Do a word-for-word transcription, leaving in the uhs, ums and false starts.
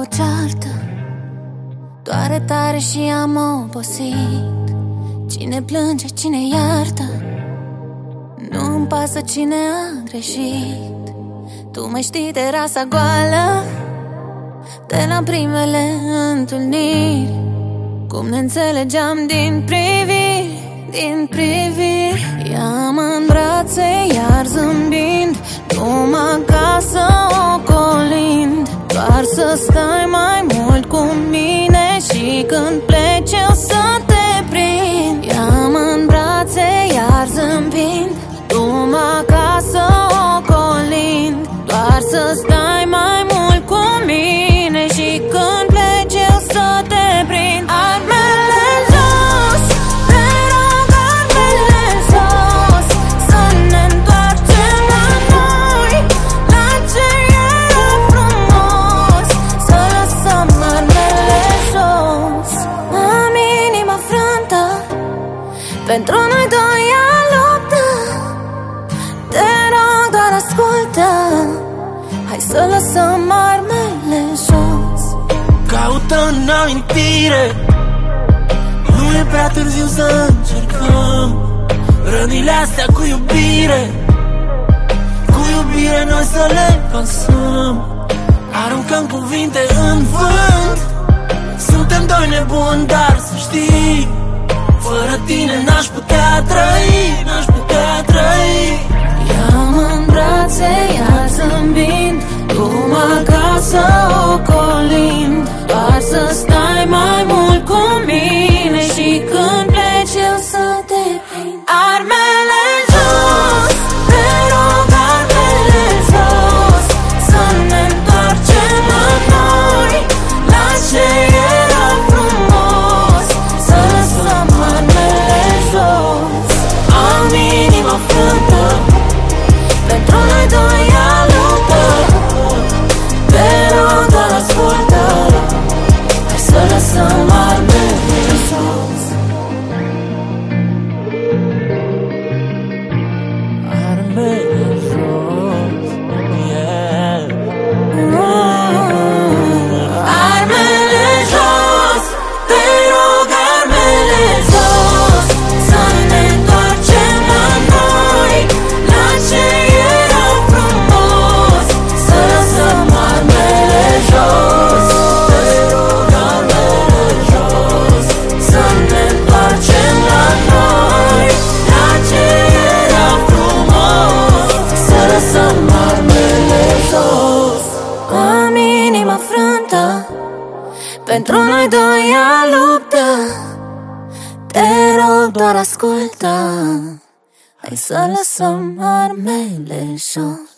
ceartă, doare tare și am obosit. Cine plânge, cine iartă, nu-mi pasă cine a greșit. Tu mai știi de rasa goală de la primele întâlniri, cum ne înțelegeam din priviri, din priviri. Ia-mă în brațe, iar zâmbind, drum acasă ocolind, doar să stai mai mult cu mine și când pleci eu să te prind. Ia-mă în brațe, iar zâmbind, drum acasă ocolind, doar să stai mai mult cu mine și când pleci eu să te prind. Armele jos, te rog, armele jos, să ne întoarcem la noi, la ce era frumos, să lăsăm armele jos. Am inima frântă, pentru noi doi a luptă. Te rog, doar ascultă, hai să lăsăm armele jos. Caută înaintire, nu e prea târziu să încercăm. Rănile astea cu iubire, cu iubire noi să le pasăm. Aruncăm cuvinte în vânt, suntem doi nebuni, dar să știi, fără tine n-aș putea trăi, n-aș putea trăi. Ia-mă în brațe, iar zâmbind, drum acasă ocolind, doar să stai mai mult cu mine și când pleci eu să te prind. Armele jos, te rog, armele jos, să ne întoarcem la noi, la ce era frumos, să lăsăm armele jos. Am inima frântă, pentru noi doi a luptă. Te rog, doar ascultă, hai să lăsăm armele jos. Armele jos, yeah. Armele jos, te rog, armele jos, să ne întoarcem la noi, la ce era frumos, să lăsăm armele jos. Te rog, armele jos, să ne întoarcem la noi, la ce era frumos, să lăsăm armele jos. Am inima frântă, pentru noi doi a luptă. Te rog, doar ascultă, hai să lăsăm armele jos.